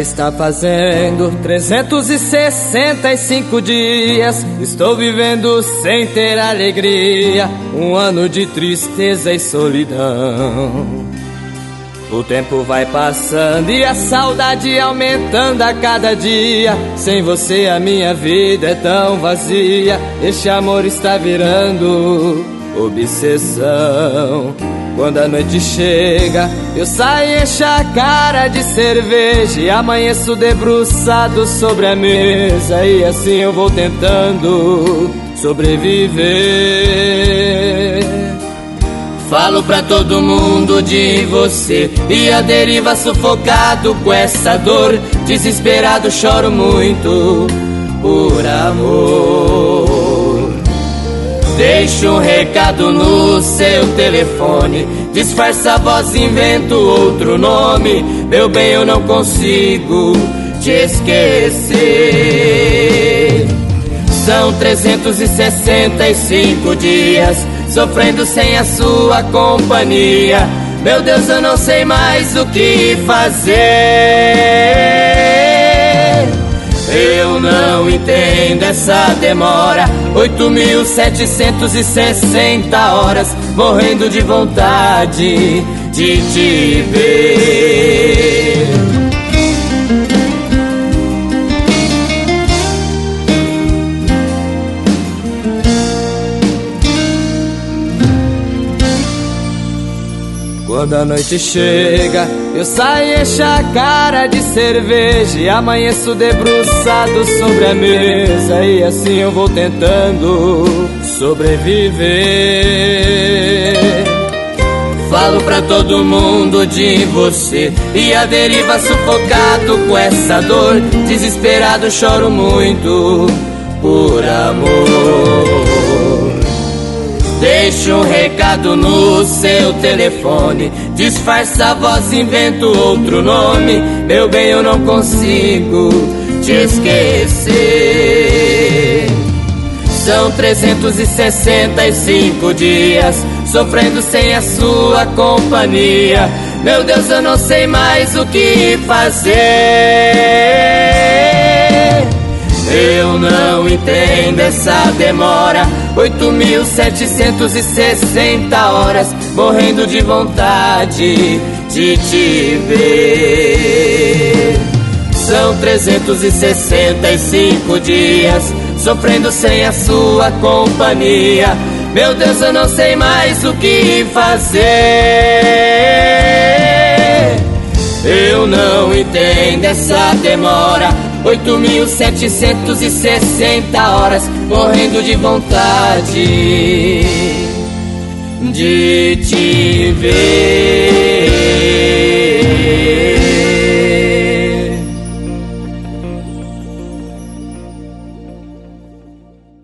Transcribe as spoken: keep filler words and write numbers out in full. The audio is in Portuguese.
está fazendo trezentos e sessenta e cinco dias. Estou vivendo sem ter alegria, um ano de tristeza e solidão. O tempo vai passando e a saudade aumentando a cada dia. Sem você a minha vida é tão vazia. Este amor está virando obsessão. Quando a noite chega, eu saio encho a cara de cerveja e amanheço debruçado sobre a mesa. E assim eu vou tentando sobreviver. Falo pra todo mundo de você e a deriva sufocado com essa dor. Desesperado choro muito por amor. Deixo um recado no seu telefone, disfarça a voz, invento outro nome. Meu bem, eu não consigo te esquecer. São trezentos e sessenta e cinco dias sofrendo sem a sua companhia. Meu Deus, eu não sei mais o que fazer. Eu não entendo essa demora, oito mil setecentos e sessenta horas, morrendo de vontade de te ver. Quando a noite chega, eu saio encho a cara de cerveja e amanheço debruçado sobre a mesa. E assim eu vou tentando sobreviver. Falo pra todo mundo de você e a deriva sufocado com essa dor. Desesperado choro muito por amor. Deixo um recado no seu telefone, disfarça a voz, invento outro nome. Meu bem, eu não consigo te esquecer. São trezentos e sessenta e cinco dias sofrendo sem a sua companhia. Meu Deus, eu não sei mais o que fazer. Eu não entendo essa demora, oito mil setecentos e sessenta horas, morrendo de vontade de te ver. São trezentos e sessenta e cinco dias sofrendo sem a sua companhia. Meu Deus, eu não sei mais o que fazer. Eu não entendo essa demora, oito mil setecentos e sessenta horas, morrendo de vontade de te ver.